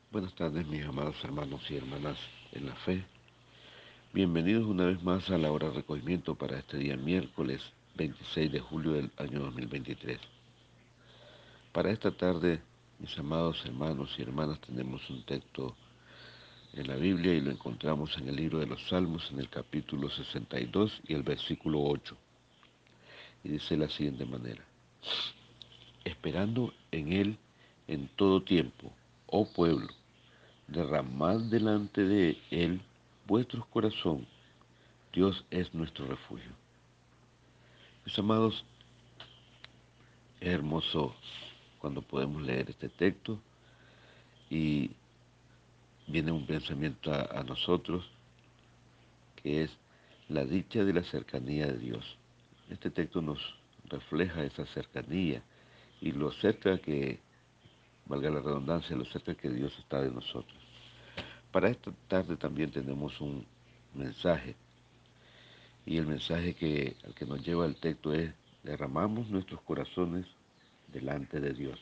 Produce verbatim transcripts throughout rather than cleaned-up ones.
Buenas tardes, mis amados hermanos y hermanas en la fe. Bienvenidos una vez más a la hora de recogimiento para este día miércoles veintiséis de julio del año dos mil veintitrés. Para esta tarde, mis amados hermanos y hermanas, tenemos un texto en la Biblia y lo encontramos en el libro de los Salmos en el capítulo sesenta y dos y el versículo ocho. Y dice de la siguiente manera: esperando en Él en todo tiempo, oh pueblo, derramad delante de Él vuestros corazones. Dios es nuestro refugio. Mis amados, es hermoso cuando podemos leer este texto y viene un pensamiento a, a nosotros que es la dicha de la cercanía de Dios. Este texto nos refleja esa cercanía y lo cerca que, valga la redundancia, lo cerca que Dios está de nosotros. Para esta tarde también tenemos un mensaje y el mensaje que, al que nos lleva el texto es: derramamos nuestros corazones delante de Dios.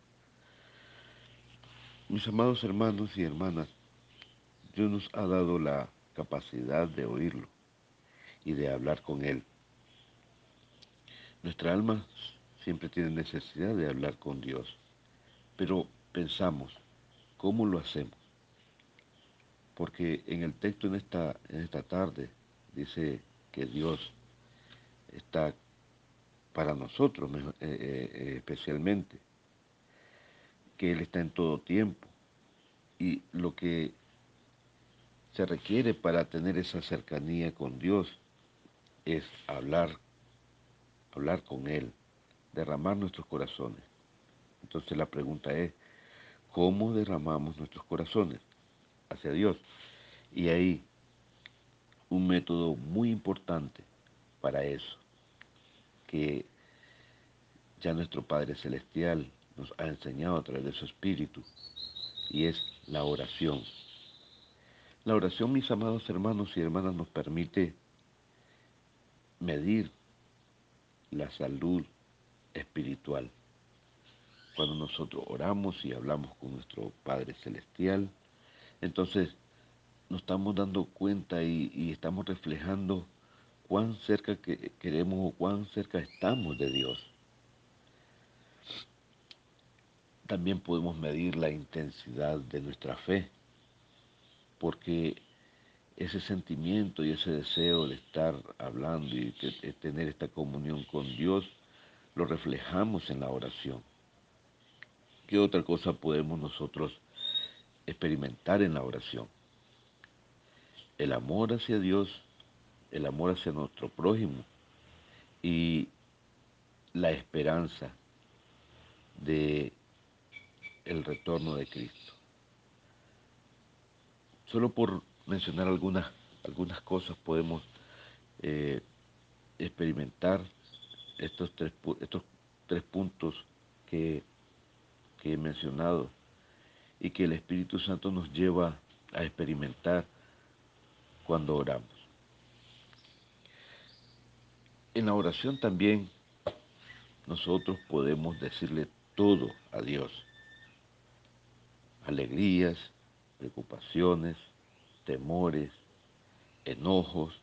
Mis amados hermanos y hermanas, Dios nos ha dado la capacidad de oírlo y de hablar con Él. Nuestra alma siempre tiene necesidad de hablar con Dios, pero pensamos, ¿cómo lo hacemos? Porque en el texto en esta, en esta tarde dice que Dios está para nosotros eh, eh, especialmente, que Él está en todo tiempo y lo que se requiere para tener esa cercanía con Dios es hablar, hablar con Él, derramar nuestros corazones. Entonces la pregunta es: ¿cómo derramamos nuestros corazones hacia Dios? Y ahí un método muy importante para eso, que ya nuestro Padre Celestial nos ha enseñado a través de su Espíritu, y es la oración. La oración, mis amados hermanos y hermanas, nos permite medir la salud espiritual. Cuando nosotros oramos y hablamos con nuestro Padre Celestial, entonces nos estamos dando cuenta y, y estamos reflejando cuán cerca que queremos o cuán cerca estamos de Dios. También podemos medir la intensidad de nuestra fe, porque ese sentimiento y ese deseo de estar hablando y de tener esta comunión con Dios lo reflejamos en la oración. ¿Qué otra cosa podemos nosotros experimentar en la oración? El amor hacia Dios, el amor hacia nuestro prójimo y la esperanza de el retorno de Cristo. Solo por mencionar algunas, algunas cosas podemos eh, experimentar estos tres, estos tres puntos que, que he mencionado y que el Espíritu Santo nos lleva a experimentar cuando oramos. En la oración también nosotros podemos decirle todo a Dios: alegrías, preocupaciones, temores, enojos.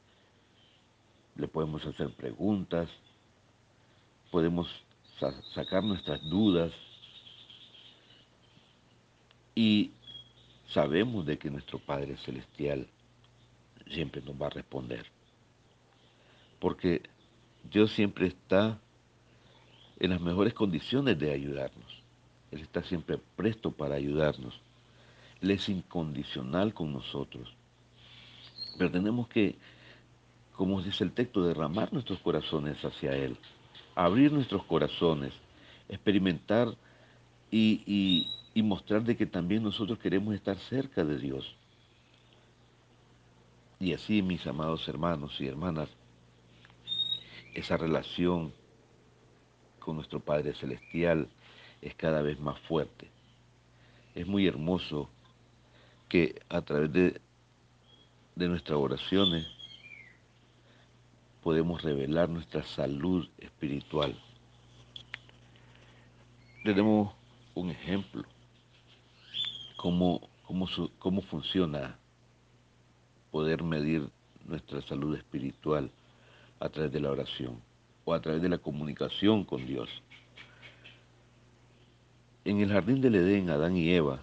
Le podemos hacer preguntas, podemos sa sacar nuestras dudas y sabemos de que nuestro Padre Celestial siempre nos va a responder, porque Dios siempre está en las mejores condiciones de ayudarnos. Él está siempre presto para ayudarnos. Él es incondicional con nosotros. Pero tenemos que, como dice el texto, derramar nuestros corazones hacia Él, abrir nuestros corazones, experimentar y, y, y mostrar de que también nosotros queremos estar cerca de Dios. Y así, mis amados hermanos y hermanas, esa relación con nuestro Padre Celestial es cada vez más fuerte. Es muy hermoso que a través de, de nuestras oraciones podemos revelar nuestra salud espiritual. Tenemos un ejemplo, cómo, cómo, su- cómo funciona poder medir nuestra salud espiritual a través de la oración o a través de la comunicación con Dios. En el jardín del Edén, Adán y Eva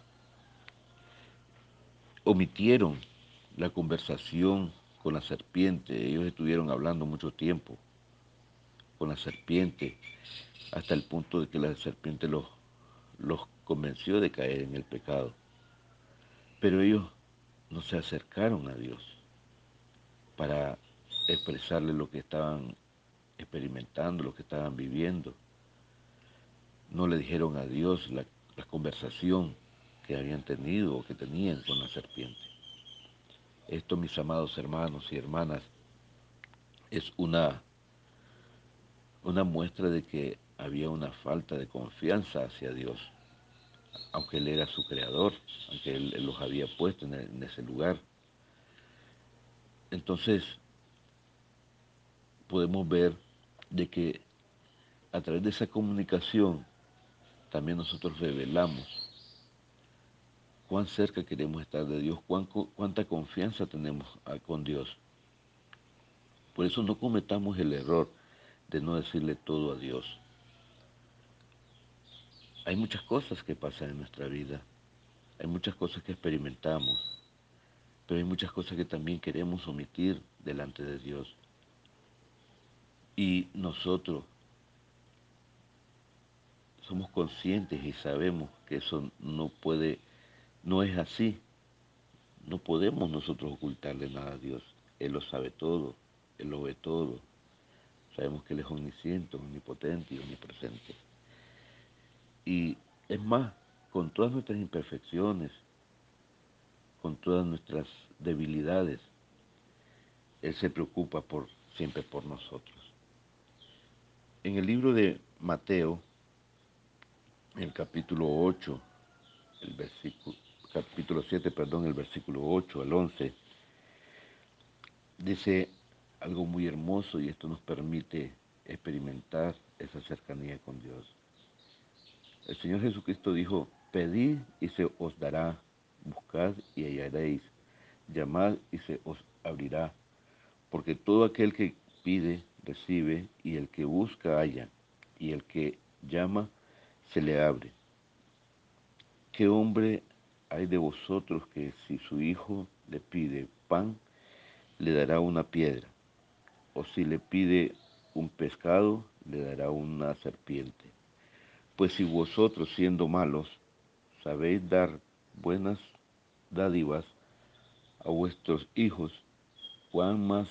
omitieron la conversación con la serpiente. Ellos estuvieron hablando mucho tiempo con la serpiente hasta el punto de que la serpiente los, los convenció de caer en el pecado. Pero ellos no se acercaron a Dios para expresarle lo que estaban experimentando, lo que estaban viviendo. No le dijeron a Dios la, la conversación que habían tenido o que tenían con la serpiente. Esto, mis amados hermanos y hermanas, es una, una muestra de que había una falta de confianza hacia Dios, aunque Él era su creador, aunque Él, Él los había puesto en, en ese lugar. Entonces, podemos ver de que a través de esa comunicación también nosotros revelamos cuán cerca queremos estar de Dios, cuán, cuánta confianza tenemos con Dios. Por eso no cometamos el error de no decirle todo a Dios. Hay muchas cosas que pasan en nuestra vida, hay muchas cosas que experimentamos, pero hay muchas cosas que también queremos omitir delante de Dios. Y nosotros somos conscientes y sabemos que eso no puede, no es así. No podemos nosotros ocultarle nada a Dios. Él lo sabe todo, Él lo ve todo. Sabemos que Él es omnisciente, omnipotente y omnipresente. Y es más, con todas nuestras imperfecciones, con todas nuestras debilidades, Él se preocupa por, siempre por nosotros. En el libro de Mateo, en el capítulo ocho, el versículo, capítulo siete, perdón, el versículo ocho al once, dice algo muy hermoso y esto nos permite experimentar esa cercanía con Dios. El Señor Jesucristo dijo: pedid y se os dará, buscad y hallaréis, llamad y se os abrirá, porque todo aquel que pide, recibe, y el que busca, halla, y el que llama, se le abre. ¿Qué hombre hay de vosotros que si su hijo le pide pan, le dará una piedra? O si le pide un pescado, le dará una serpiente. Pues si vosotros, siendo malos, sabéis dar buenas dádivas a vuestros hijos, ¿cuán más,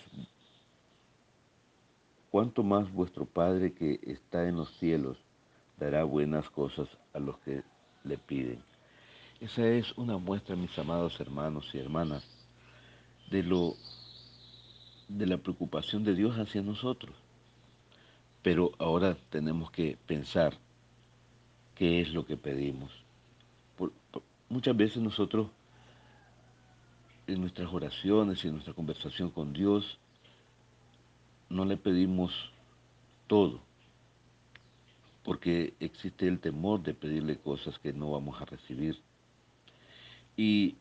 cuánto más vuestro Padre que está en los cielos dará buenas cosas a los que le piden? Esa es una muestra, mis amados hermanos y hermanas, de lo de la preocupación de Dios hacia nosotros. Pero ahora tenemos que pensar qué es lo que pedimos. Por, por, muchas veces nosotros, en nuestras oraciones y en nuestra conversación con Dios, no le pedimos todo, porque existe el temor de pedirle cosas que no vamos a recibir. Y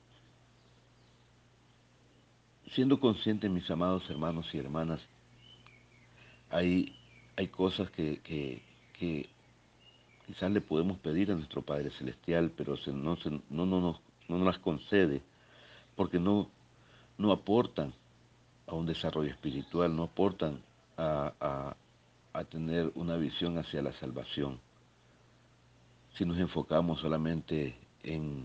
siendo conscientes, mis amados hermanos y hermanas, hay, hay cosas que, que, que quizás le podemos pedir a nuestro Padre Celestial, pero se, no, se, no, no, nos, no nos las concede, porque no, no aportan a un desarrollo espiritual, no aportan a, a, a tener una visión hacia la salvación. Si nos enfocamos solamente en,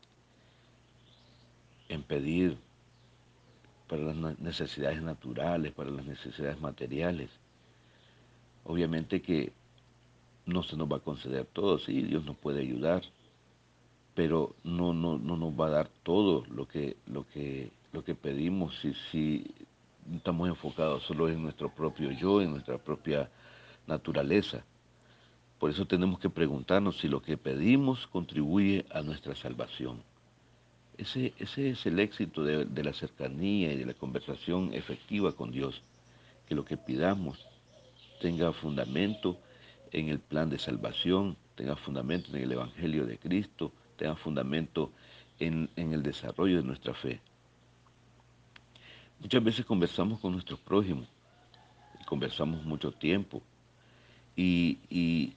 en pedir para las necesidades naturales, para las necesidades materiales, obviamente que no se nos va a conceder todo. Sí, Dios nos puede ayudar, pero no, no, no nos va a dar todo lo que, lo que, lo que pedimos si, si estamos enfocados solo en nuestro propio yo, en nuestra propia naturaleza. Por eso tenemos que preguntarnos si lo que pedimos contribuye a nuestra salvación. Ese, ese es el éxito de, de la cercanía y de la conversación efectiva con Dios, que lo que pidamos tenga fundamento en el plan de salvación, tenga fundamento en el Evangelio de Cristo, tenga fundamento en, en el desarrollo de nuestra fe. Muchas veces conversamos con nuestros prójimos, y conversamos mucho tiempo, y, y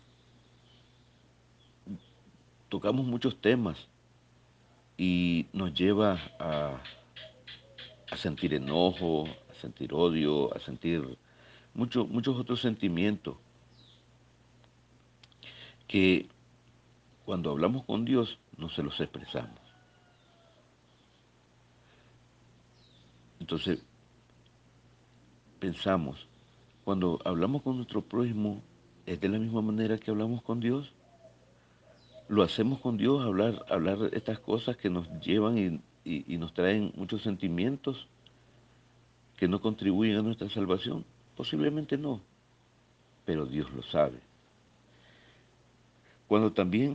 tocamos muchos temas, y nos lleva a, a sentir enojo, a sentir odio, a sentir mucho, muchos otros sentimientos que cuando hablamos con Dios no se los expresamos. Entonces, pensamos, cuando hablamos con nuestro prójimo, ¿es de la misma manera que hablamos con Dios? ¿Lo hacemos con Dios, hablar, hablar estas cosas que nos llevan y, y, y nos traen muchos sentimientos que no contribuyen a nuestra salvación? Posiblemente no, pero Dios lo sabe. Cuando también,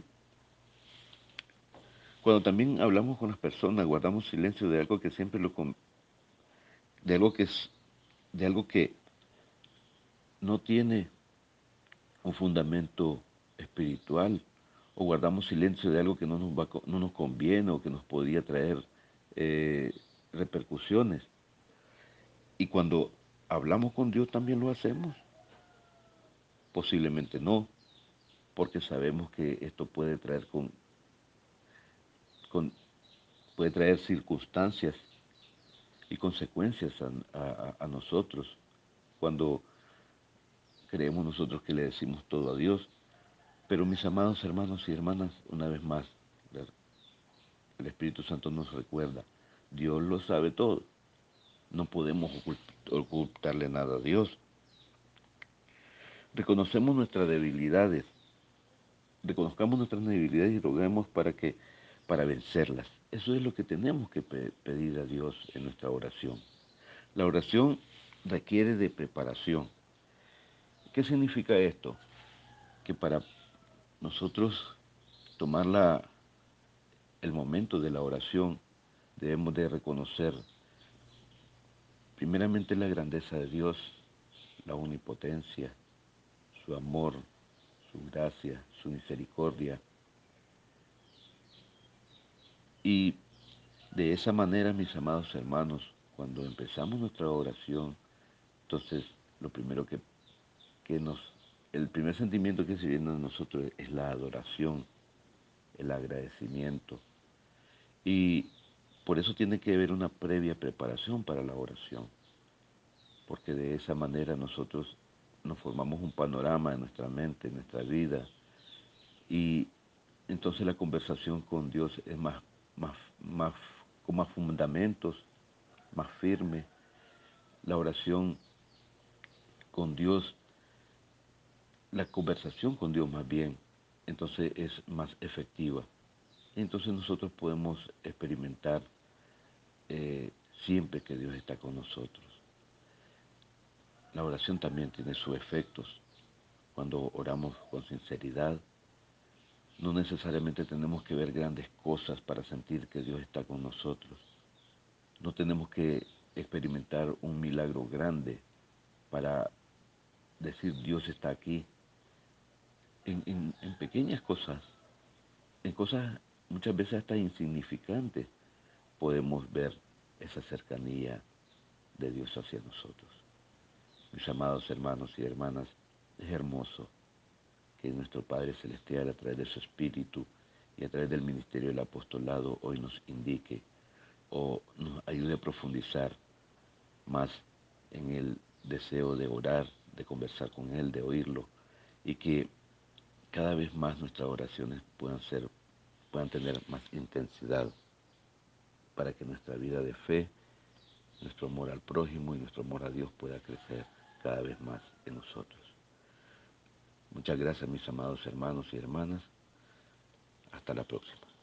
cuando también hablamos con las personas, guardamos silencio de algo que siempre lo, de algo que es, de algo que no tiene un fundamento espiritual, o guardamos silencio de algo que no nos, va, no nos conviene o que nos podría traer eh, repercusiones. Y cuando hablamos con Dios también lo hacemos. Posiblemente no, porque sabemos que esto puede traer, con, con, puede traer circunstancias y consecuencias a, a, a nosotros cuando creemos nosotros que le decimos todo a Dios. Pero mis amados hermanos y hermanas, una vez más, el Espíritu Santo nos recuerda, Dios lo sabe todo. No podemos ocultarle nada a Dios. Reconocemos nuestras debilidades, reconozcamos nuestras debilidades y roguemos para que, para vencerlas. Eso es lo que tenemos que pe pedir a Dios en nuestra oración. La oración requiere de preparación. ¿Qué significa esto? Que para nosotros tomar la, el momento de la oración, debemos de reconocer primeramente la grandeza de Dios, la omnipotencia, su amor, su gracia, su misericordia. Y de esa manera, mis amados hermanos, cuando empezamos nuestra oración, entonces lo primero que, que nos, el primer sentimiento que se viene a nosotros es la adoración, el agradecimiento. Y por eso tiene que haber una previa preparación para la oración, porque de esa manera nosotros nos formamos un panorama en nuestra mente, en nuestra vida, y entonces la conversación con Dios es más, más, más, con más fundamentos, más firme. La oración con Dios, la conversación con Dios más bien, entonces es más efectiva. Entonces nosotros podemos experimentar eh, siempre que Dios está con nosotros. La oración también tiene sus efectos. Cuando oramos con sinceridad, no necesariamente tenemos que ver grandes cosas para sentir que Dios está con nosotros. No tenemos que experimentar un milagro grande para decir Dios está aquí. En, en, en pequeñas cosas, en cosas muchas veces hasta insignificantes, podemos ver esa cercanía de Dios hacia nosotros. Mis amados hermanos y hermanas, es hermoso que nuestro Padre Celestial, a través de su Espíritu y a través del ministerio del apostolado, hoy nos indique o nos ayude a profundizar más en el deseo de orar, de conversar con Él, de oírlo, y que cada vez más nuestras oraciones puedan ser, puedan tener más intensidad, para que nuestra vida de fe, nuestro amor al prójimo y nuestro amor a Dios pueda crecer cada vez más en nosotros. Muchas gracias, mis amados hermanos y hermanas. Hasta la próxima.